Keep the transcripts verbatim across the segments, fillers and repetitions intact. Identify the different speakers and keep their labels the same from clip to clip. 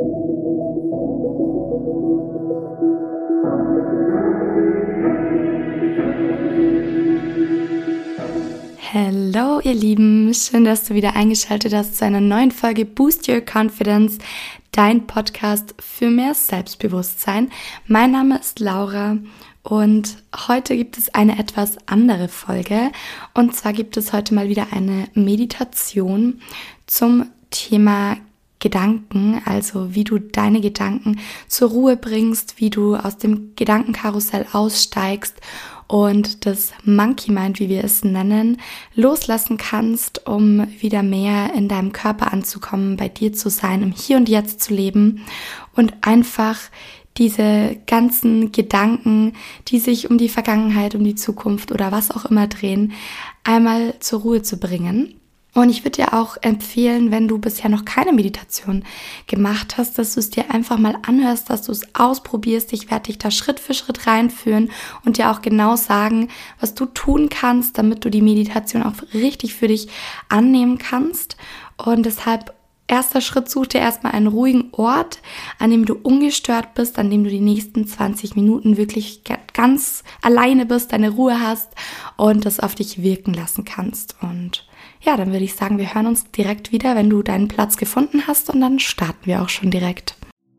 Speaker 1: Hallo ihr Lieben, schön, dass du wieder eingeschaltet hast zu einer neuen Folge Boost Your Confidence, dein Podcast für mehr Selbstbewusstsein. Mein Name ist Laura und heute gibt es eine etwas andere Folge und zwar gibt es heute mal wieder eine Meditation zum Thema Gedanken, also wie du deine Gedanken zur Ruhe bringst, wie du aus dem Gedankenkarussell aussteigst und das Monkey Mind, wie wir es nennen, loslassen kannst, um wieder mehr in deinem Körper anzukommen, bei dir zu sein, im Hier und Jetzt zu leben und einfach diese ganzen Gedanken, die sich um die Vergangenheit, um die Zukunft oder was auch immer drehen, einmal zur Ruhe zu bringen. Und ich würde dir auch empfehlen, wenn du bisher noch keine Meditation gemacht hast, dass du es dir einfach mal anhörst, dass du es ausprobierst. Ich werde dich da Schritt für Schritt reinführen und dir auch genau sagen, was du tun kannst, damit du die Meditation auch richtig für dich annehmen kannst. Und deshalb, erster Schritt, such dir erstmal einen ruhigen Ort, an dem du ungestört bist, an dem du die nächsten zwanzig Minuten wirklich ganz alleine bist, deine Ruhe hast und das auf dich wirken lassen kannst. Und ja, dann würde ich sagen, wir hören uns direkt wieder, wenn du deinen Platz gefunden hast, und dann starten wir auch schon direkt.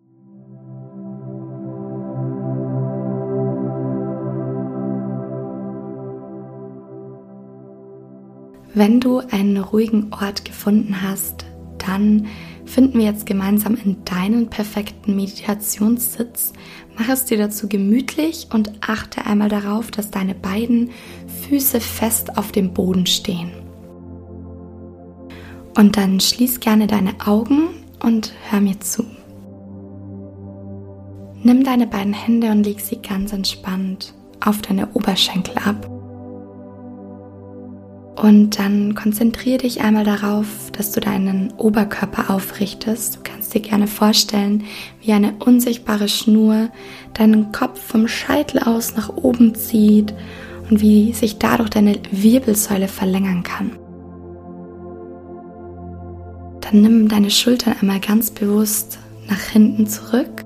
Speaker 1: Wenn du einen ruhigen Ort gefunden hast, dann finden wir jetzt gemeinsam in deinen perfekten Meditationssitz. Mach es dir dazu gemütlich und achte einmal darauf, dass deine beiden Füße fest auf dem Boden stehen. Und dann schließ gerne deine Augen und hör mir zu. Nimm deine beiden Hände und leg sie ganz entspannt auf deine Oberschenkel ab. Und dann konzentriere dich einmal darauf, dass du deinen Oberkörper aufrichtest. Du kannst dir gerne vorstellen, wie eine unsichtbare Schnur deinen Kopf vom Scheitel aus nach oben zieht und wie sich dadurch deine Wirbelsäule verlängern kann. Dann nimm deine Schultern einmal ganz bewusst nach hinten zurück.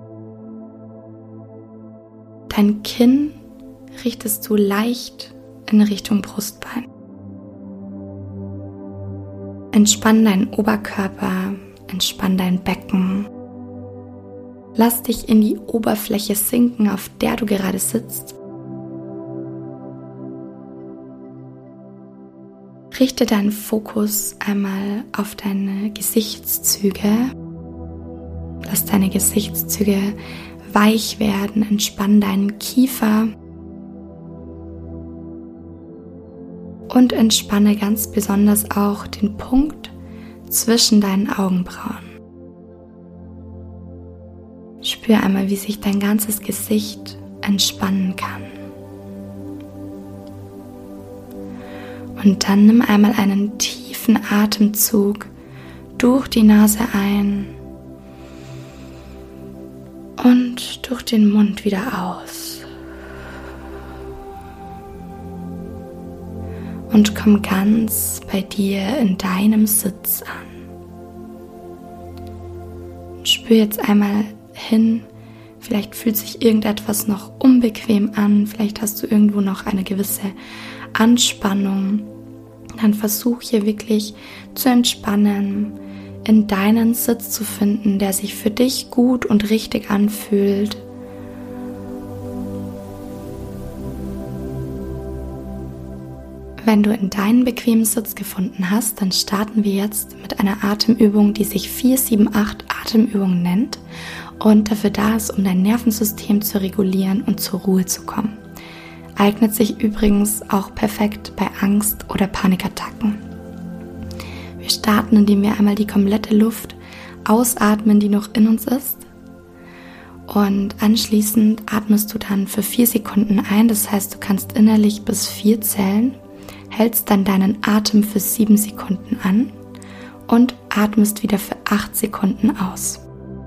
Speaker 1: Dein Kinn richtest du leicht in Richtung Brustbein. Entspann deinen Oberkörper, entspann dein Becken. Lass dich in die Oberfläche sinken, auf der du gerade sitzt. Richte deinen Fokus einmal auf deine Gesichtszüge. Lass deine Gesichtszüge weich werden, entspann deinen Kiefer und entspanne ganz besonders auch den Punkt zwischen deinen Augenbrauen. Spür einmal, wie sich dein ganzes Gesicht entspannen kann. Und dann nimm einmal einen tiefen Atemzug durch die Nase ein und durch den Mund wieder aus. Und komm ganz bei dir in deinem Sitz an. Spür jetzt einmal hin, vielleicht fühlt sich irgendetwas noch unbequem an, vielleicht hast du irgendwo noch eine gewisse Anspannung. Dann versuch hier wirklich zu entspannen, in deinen Sitz zu finden, der sich für dich gut und richtig anfühlt. Wenn du in deinen bequemen Sitz gefunden hast, dann starten wir jetzt mit einer Atemübung, die sich vier sieben acht Atemübung nennt und dafür da ist, um dein Nervensystem zu regulieren und zur Ruhe zu kommen. Eignet sich übrigens auch perfekt bei Angst- oder Panikattacken. Wir starten, indem wir einmal die komplette Luft ausatmen, die noch in uns ist. Und anschließend atmest du dann für vier Sekunden ein. Das heißt, du kannst innerlich bis vier zählen, hältst dann deinen Atem für sieben Sekunden an und atmest wieder für acht Sekunden aus.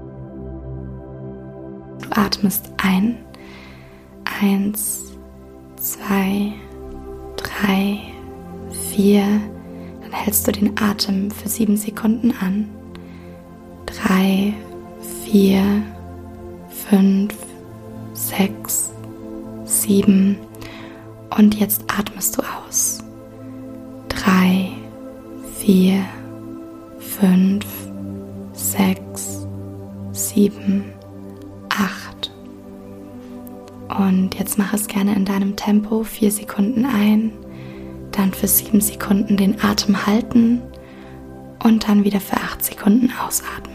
Speaker 1: Du atmest ein, eins, zwei, drei, vier, dann hältst du den Atem für sieben Sekunden an, drei, vier, fünf, sechs, sieben und jetzt atmest du aus. drei, vier, fünf, sechs, sieben, acht. Und jetzt mach es gerne in deinem Tempo, vier Sekunden ein, dann für sieben Sekunden den Atem halten und dann wieder für acht Sekunden ausatmen.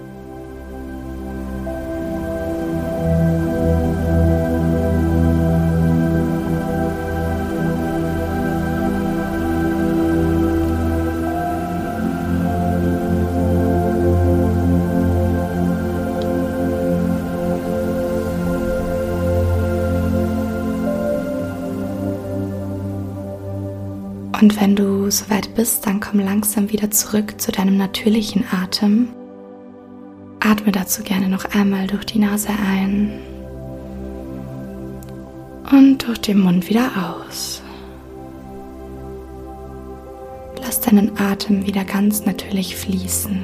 Speaker 1: Und wenn du soweit bist, dann komm langsam wieder zurück zu deinem natürlichen Atem. Atme dazu gerne noch einmal durch die Nase ein und durch den Mund wieder aus. Lass deinen Atem wieder ganz natürlich fließen.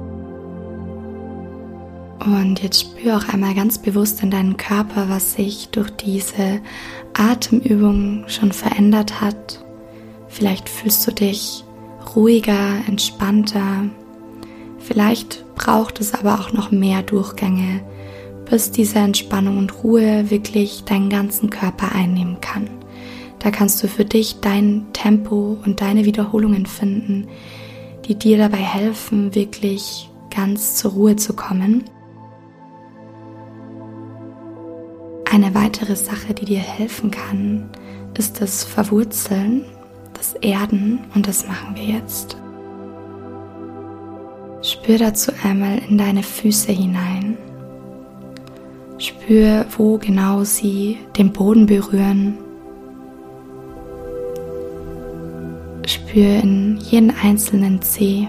Speaker 1: Und jetzt spür auch einmal ganz bewusst in deinen Körper, was sich durch diese Atemübung schon verändert hat. Vielleicht fühlst du dich ruhiger, entspannter. Vielleicht braucht es aber auch noch mehr Durchgänge, bis diese Entspannung und Ruhe wirklich deinen ganzen Körper einnehmen kann. Da kannst du für dich dein Tempo und deine Wiederholungen finden, die dir dabei helfen, wirklich ganz zur Ruhe zu kommen. Eine weitere Sache, die dir helfen kann, ist das Verwurzeln. Das Erden, und das machen wir jetzt. Spür dazu einmal in deine Füße hinein. Spür, wo genau sie den Boden berühren. Spür in jeden einzelnen Zeh.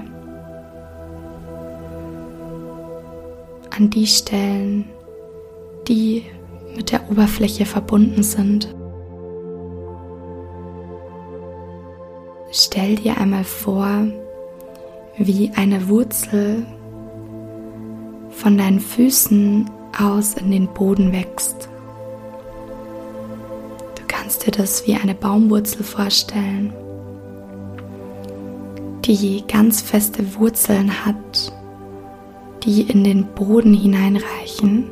Speaker 1: An die Stellen, die mit der Oberfläche verbunden sind. Stell dir einmal vor, wie eine Wurzel von deinen Füßen aus in den Boden wächst. Du kannst dir das wie eine Baumwurzel vorstellen, die ganz feste Wurzeln hat, die in den Boden hineinreichen.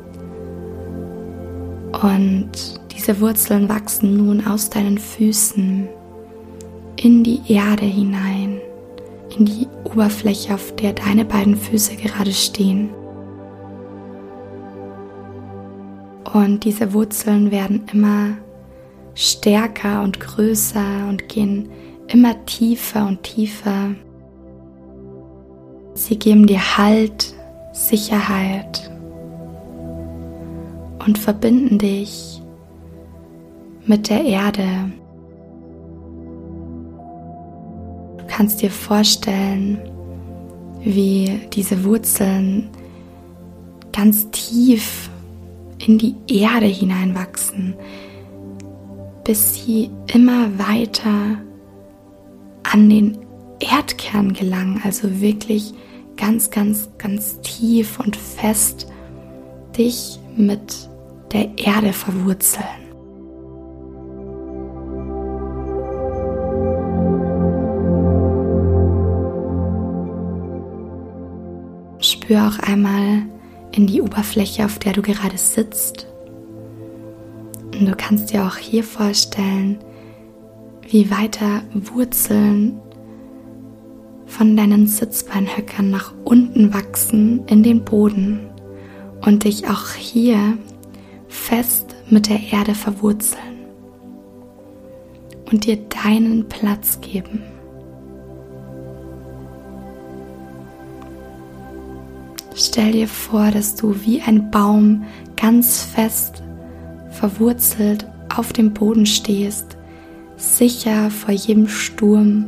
Speaker 1: Und diese Wurzeln wachsen nun aus deinen Füßen in die Erde hinein, in die Oberfläche, auf der deine beiden Füße gerade stehen. Und diese Wurzeln werden immer stärker und größer und gehen immer tiefer und tiefer. Sie geben dir Halt, Sicherheit und verbinden dich mit der Erde. Du kannst dir vorstellen, wie diese Wurzeln ganz tief in die Erde hineinwachsen, bis sie immer weiter an den Erdkern gelangen, also wirklich ganz, ganz, ganz tief und fest dich mit der Erde verwurzeln. Spür auch einmal in die Oberfläche, auf der du gerade sitzt. Und du kannst dir auch hier vorstellen, wie weiter Wurzeln von deinen Sitzbeinhöckern nach unten wachsen in den Boden und dich auch hier fest mit der Erde verwurzeln und dir deinen Platz geben. Stell dir vor, dass du wie ein Baum ganz fest verwurzelt auf dem Boden stehst, sicher vor jedem Sturm.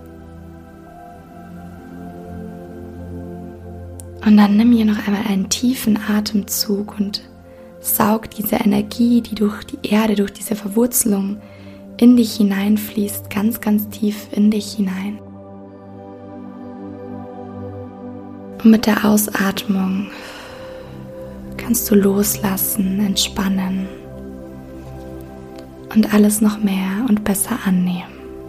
Speaker 1: Und dann nimm hier noch einmal einen tiefen Atemzug und saug diese Energie, die durch die Erde, durch diese Verwurzelung in dich hineinfließt, ganz, ganz tief in dich hinein. Und mit der Ausatmung kannst du loslassen, entspannen und alles noch mehr und besser annehmen.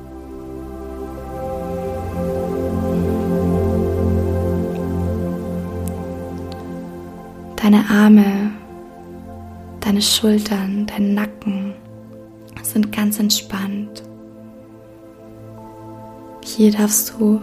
Speaker 1: Deine Arme, deine Schultern, dein Nacken sind ganz entspannt. Hier darfst du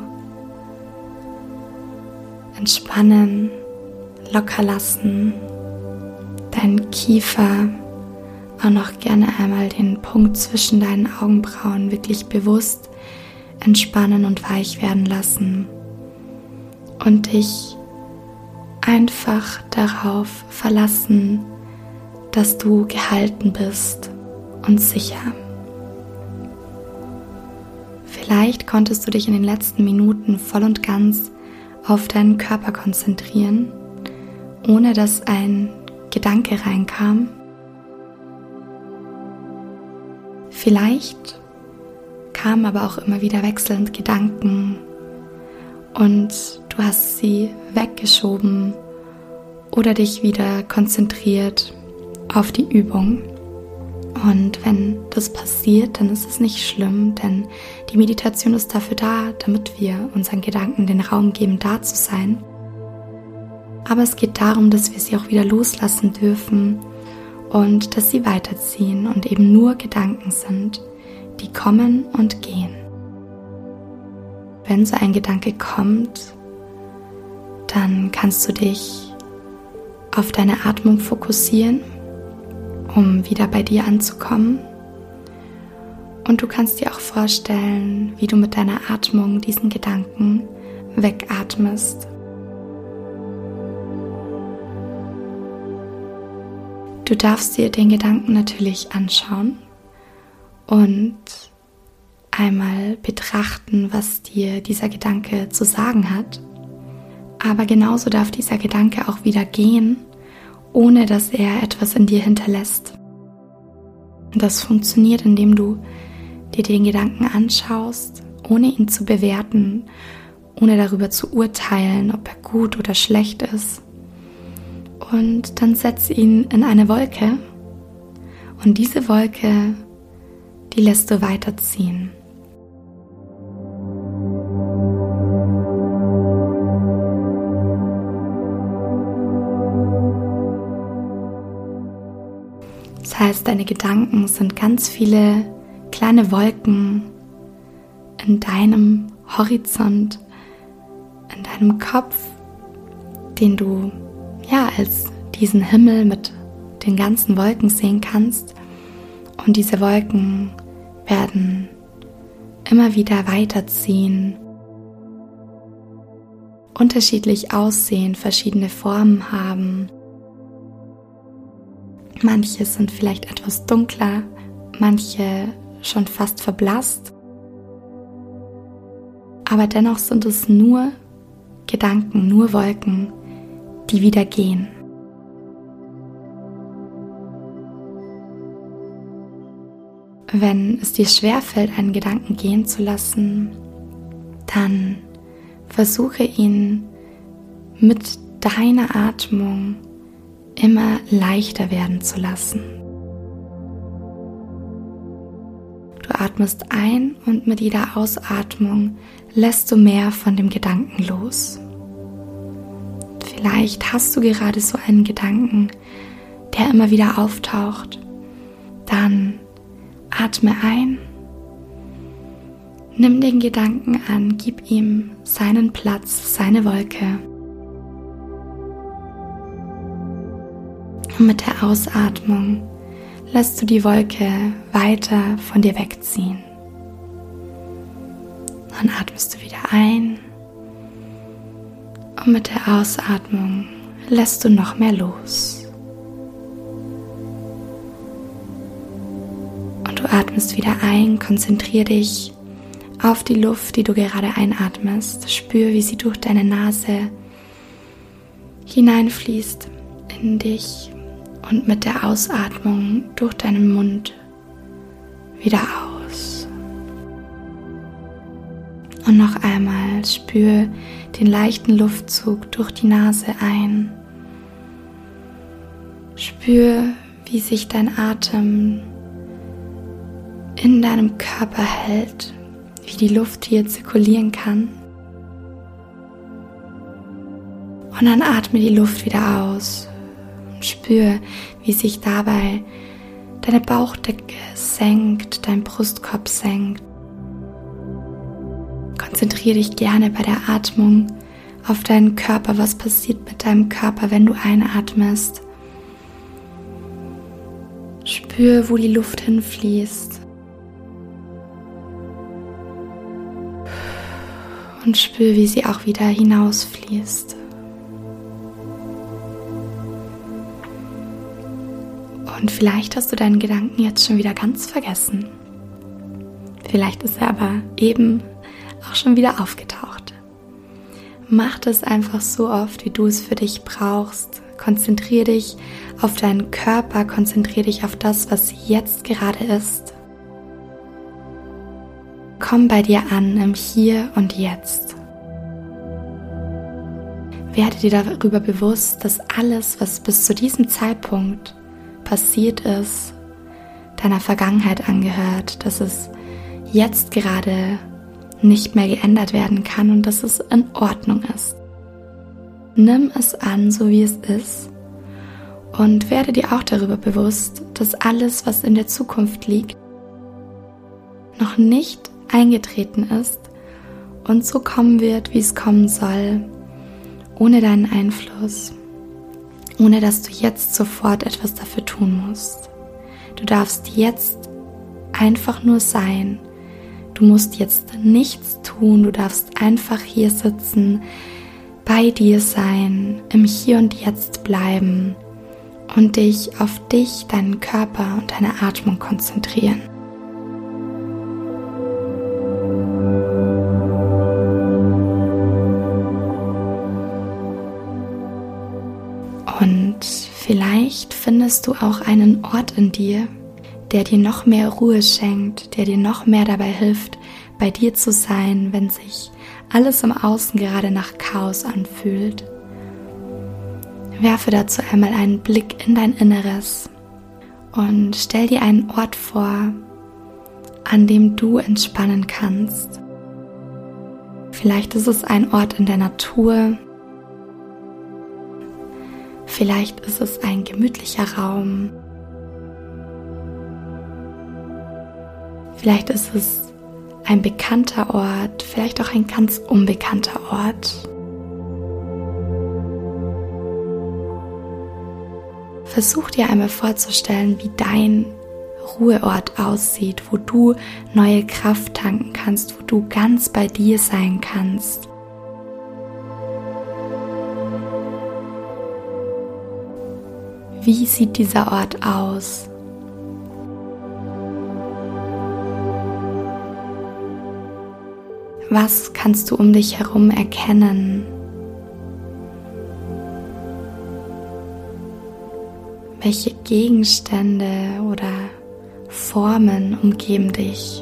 Speaker 1: entspannen, locker lassen, deinen Kiefer, auch noch gerne einmal den Punkt zwischen deinen Augenbrauen wirklich bewusst entspannen und weich werden lassen und dich einfach darauf verlassen, dass du gehalten bist und sicher. Vielleicht konntest du dich in den letzten Minuten voll und ganz auf deinen Körper konzentrieren, ohne dass ein Gedanke reinkam. Vielleicht kamen aber auch immer wieder wechselnd Gedanken und du hast sie weggeschoben oder dich wieder konzentriert auf die Übung. Und wenn das passiert, dann ist es nicht schlimm, denn die Meditation ist dafür da, damit wir unseren Gedanken den Raum geben, da zu sein. Aber es geht darum, dass wir sie auch wieder loslassen dürfen und dass sie weiterziehen und eben nur Gedanken sind, die kommen und gehen. Wenn so ein Gedanke kommt, dann kannst du dich auf deine Atmung fokussieren, um wieder bei dir anzukommen. Und du kannst dir auch vorstellen, wie du mit deiner Atmung diesen Gedanken wegatmest. Du darfst dir den Gedanken natürlich anschauen und einmal betrachten, was dir dieser Gedanke zu sagen hat. Aber genauso darf dieser Gedanke auch wieder gehen, ohne dass er etwas in dir hinterlässt. Das funktioniert, indem du dir den Gedanken anschaust, ohne ihn zu bewerten, ohne darüber zu urteilen, ob er gut oder schlecht ist. Und dann setz ihn in eine Wolke und diese Wolke, die lässt du weiterziehen. Das heißt, deine Gedanken sind ganz viele kleine Wolken in deinem Horizont, in deinem Kopf, den du ja als diesen Himmel mit den ganzen Wolken sehen kannst. Und diese Wolken werden immer wieder weiterziehen, unterschiedlich aussehen, verschiedene Formen haben. Manche sind vielleicht etwas dunkler, manche schon fast verblasst. Aber dennoch sind es nur Gedanken, nur Wolken, die wieder gehen. Wenn es dir schwerfällt, einen Gedanken gehen zu lassen, dann versuche ihn mit deiner Atmung immer leichter werden zu lassen. Du atmest ein und mit jeder Ausatmung lässt du mehr von dem Gedanken los. Vielleicht hast du gerade so einen Gedanken, der immer wieder auftaucht. Dann atme ein, nimm den Gedanken an, gib ihm seinen Platz, seine Wolke. Und mit der Ausatmung lässt du die Wolke weiter von dir wegziehen. Dann atmest du wieder ein und mit der Ausatmung lässt du noch mehr los. Und du atmest wieder ein, konzentriere dich auf die Luft, die du gerade einatmest. Spür, wie sie durch deine Nase hineinfließt in dich und mit der Ausatmung durch deinen Mund wieder aus. Und noch einmal spür den leichten Luftzug durch die Nase ein Spür, wie sich dein Atem in deinem Körper hält, wie die Luft hier zirkulieren kann. Und dann atme die Luft wieder aus und spür, wie sich dabei deine Bauchdecke senkt, dein Brustkorb senkt. Konzentriere dich gerne bei der Atmung auf deinen Körper. Was passiert mit deinem Körper, wenn du einatmest? Spür, wo die Luft hinfließt. Und spür, wie sie auch wieder hinausfließt. Und vielleicht hast du deinen Gedanken jetzt schon wieder ganz vergessen. Vielleicht ist er aber eben auch schon wieder aufgetaucht. Mach das einfach so oft, wie du es für dich brauchst. Konzentriere dich auf deinen Körper, konzentriere dich auf das, was jetzt gerade ist. Komm bei dir an im Hier und Jetzt. Werde dir darüber bewusst, dass alles, was bis zu diesem Zeitpunkt passiert ist, deiner Vergangenheit angehört, dass es jetzt gerade nicht mehr geändert werden kann und dass es in Ordnung ist. Nimm es an, so wie es ist, und werde dir auch darüber bewusst, dass alles, was in der Zukunft liegt, noch nicht eingetreten ist und so kommen wird, wie es kommen soll, ohne deinen Einfluss, ohne dass du jetzt sofort etwas dafür tun musst. Du darfst jetzt einfach nur sein. Du musst jetzt nichts tun, du darfst einfach hier sitzen, bei dir sein, im Hier und Jetzt bleiben und dich auf dich, deinen Körper und deine Atmung konzentrieren. Und vielleicht findest du auch einen Ort in dir, der dir noch mehr Ruhe schenkt, der dir noch mehr dabei hilft, bei dir zu sein, wenn sich alles im Außen gerade nach Chaos anfühlt. Werfe dazu einmal einen Blick in dein Inneres und stell dir einen Ort vor, an dem du entspannen kannst. Vielleicht ist es ein Ort in der Natur, vielleicht ist es ein gemütlicher Raum, vielleicht ist es ein bekannter Ort, vielleicht auch ein ganz unbekannter Ort. Versuch dir einmal vorzustellen, wie dein Ruheort aussieht, wo du neue Kraft tanken kannst, wo du ganz bei dir sein kannst. Wie sieht dieser Ort aus? Was kannst du um dich herum erkennen? Welche Gegenstände oder Formen umgeben dich?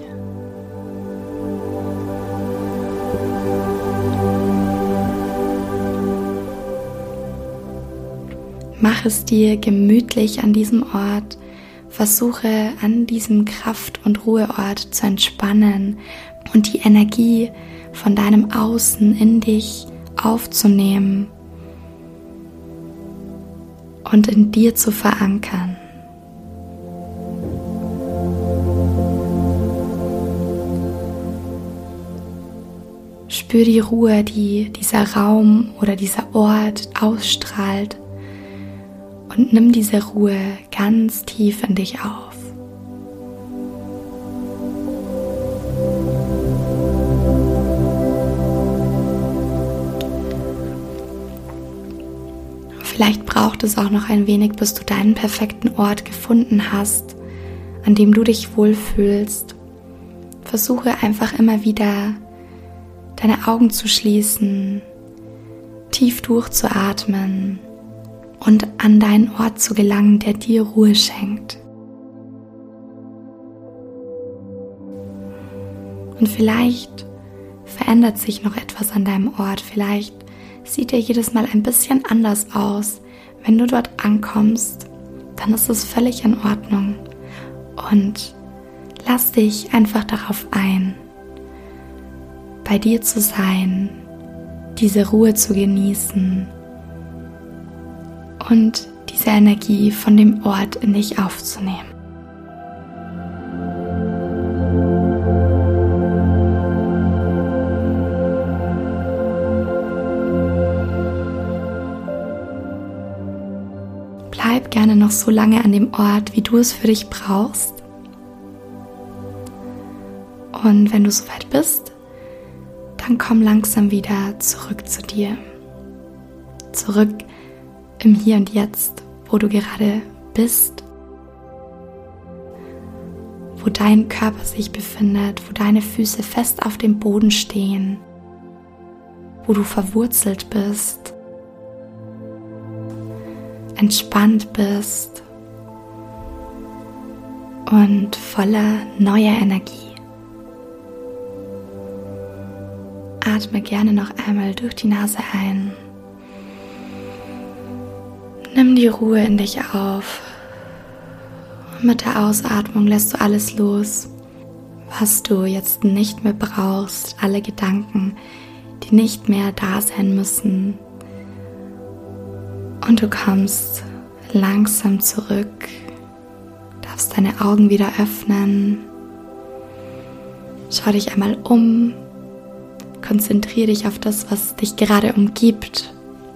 Speaker 1: Mach es dir gemütlich an diesem Ort. Versuche an diesem Kraft- und Ruheort zu entspannen und die Energie von deinem Außen in dich aufzunehmen und in dir zu verankern. Spür die Ruhe, die dieser Raum oder dieser Ort ausstrahlt, und nimm diese Ruhe ganz tief in dich auf. Vielleicht braucht es auch noch ein wenig, bis du deinen perfekten Ort gefunden hast, an dem du dich wohlfühlst. Versuche einfach immer wieder, deine Augen zu schließen, tief durchzuatmen und an deinen Ort zu gelangen, der dir Ruhe schenkt. Und vielleicht verändert sich noch etwas an deinem Ort, vielleicht sieht er jedes Mal ein bisschen anders aus, wenn du dort ankommst. dann ist es völlig in Ordnung. Und lass dich einfach darauf ein, bei dir zu sein, diese Ruhe zu genießen und diese Energie von dem Ort in dich aufzunehmen. Bleib gerne noch so lange an dem Ort, wie du es für dich brauchst. Und wenn du soweit bist, dann komm langsam wieder zurück zu dir. Zurück im Hier und Jetzt, wo du gerade bist, wo dein Körper sich befindet, wo deine Füße fest auf dem Boden stehen, wo du verwurzelt bist, entspannt bist und voller neuer Energie. Atme gerne noch einmal durch die Nase ein. Nimm die Ruhe in dich auf. Und mit der Ausatmung lässt du alles los, was du jetzt nicht mehr brauchst, alle Gedanken, die nicht mehr da sein müssen. Und du kommst langsam zurück, darfst deine Augen wieder öffnen. Schau dich einmal um, konzentriere dich auf das, was dich gerade umgibt.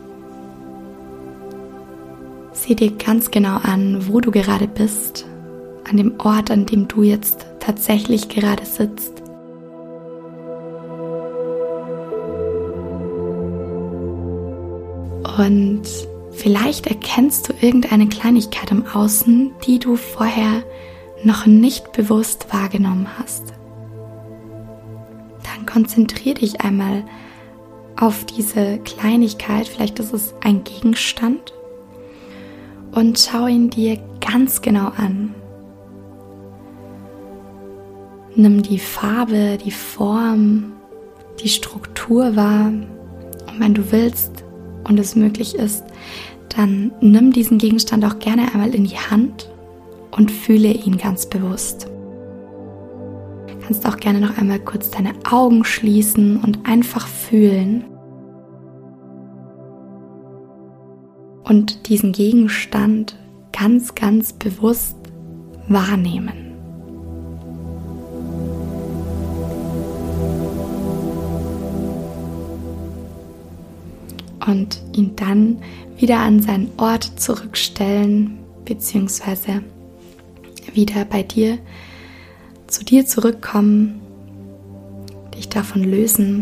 Speaker 1: Sieh dir ganz genau an, wo du gerade bist, an dem Ort, an dem du jetzt tatsächlich gerade sitzt. Und vielleicht erkennst du irgendeine Kleinigkeit im Außen, die du vorher noch nicht bewusst wahrgenommen hast. Dann konzentriere dich einmal auf diese Kleinigkeit, vielleicht ist es ein Gegenstand, und schau ihn dir ganz genau an. Nimm die Farbe, die Form, die Struktur wahr, und wenn du willst und es möglich ist, dann nimm diesen Gegenstand auch gerne einmal in die Hand und fühle ihn ganz bewusst. Du kannst auch gerne noch einmal kurz deine Augen schließen und einfach fühlen. Und diesen Gegenstand ganz, ganz bewusst wahrnehmen. Und ihn dann wieder an seinen Ort zurückstellen, beziehungsweise wieder bei dir, zu dir zurückkommen, dich davon lösen.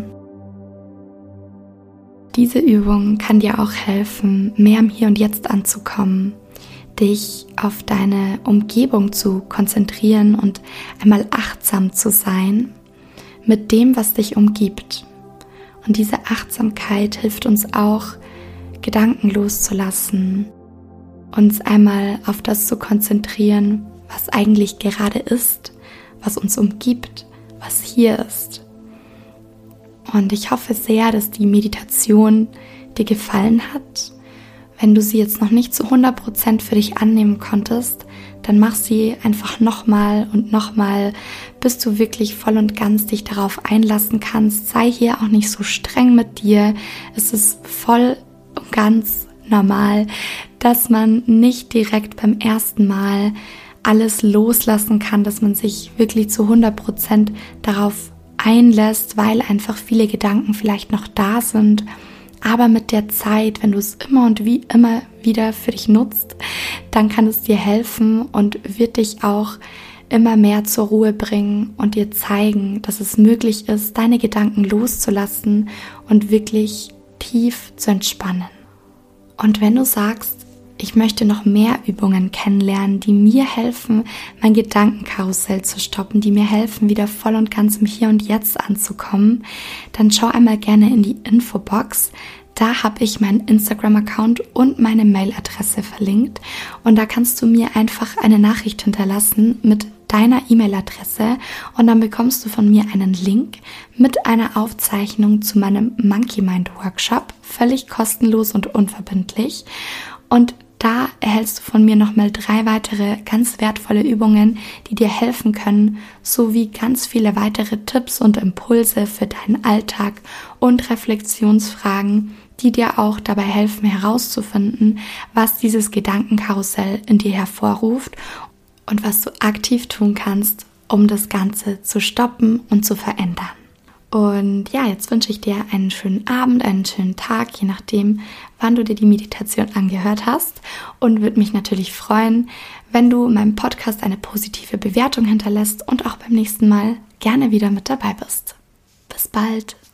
Speaker 1: Diese Übung kann dir auch helfen, mehr im Hier und Jetzt anzukommen, dich auf deine Umgebung zu konzentrieren und einmal achtsam zu sein mit dem, was dich umgibt. Und diese Achtsamkeit hilft uns auch, Gedanken loszulassen, uns einmal auf das zu konzentrieren, was eigentlich gerade ist, was uns umgibt, was hier ist. Und ich hoffe sehr, dass die Meditation dir gefallen hat. Wenn du sie jetzt noch nicht zu hundert Prozent für dich annehmen konntest, dann mach sie einfach nochmal und nochmal, bis du wirklich voll und ganz dich darauf einlassen kannst. Sei hier auch nicht so streng mit dir. Es ist voll und ganz normal, dass man nicht direkt beim ersten Mal alles loslassen kann, dass man sich wirklich zu hundert Prozent darauf einlässt, weil einfach viele Gedanken vielleicht noch da sind. Aber mit der Zeit, wenn du es immer und wie immer wieder für dich nutzt, dann kann es dir helfen und wird dich auch immer mehr zur Ruhe bringen und dir zeigen, dass es möglich ist, deine Gedanken loszulassen und wirklich tief zu entspannen. Und wenn du sagst, ich möchte noch mehr Übungen kennenlernen, die mir helfen, mein Gedankenkarussell zu stoppen, die mir helfen, wieder voll und ganz im Hier und Jetzt anzukommen, dann schau einmal gerne in die Infobox. Da habe ich meinen Instagram-Account und meine Mailadresse verlinkt. Und da kannst du mir einfach eine Nachricht hinterlassen mit deiner E-Mail-Adresse und dann bekommst du von mir einen Link mit einer Aufzeichnung zu meinem Monkey Mind Workshop, völlig kostenlos und unverbindlich. Und Da erhältst du von mir nochmal drei weitere ganz wertvolle Übungen, die dir helfen können, sowie ganz viele weitere Tipps und Impulse für deinen Alltag und Reflexionsfragen, die dir auch dabei helfen herauszufinden, was dieses Gedankenkarussell in dir hervorruft und was du aktiv tun kannst, um das Ganze zu stoppen und zu verändern. Und ja, jetzt wünsche ich dir einen schönen Abend, einen schönen Tag, je nachdem, wann du dir die Meditation angehört hast. Und würde mich natürlich freuen, wenn du meinem Podcast eine positive Bewertung hinterlässt und auch beim nächsten Mal gerne wieder mit dabei bist. Bis bald!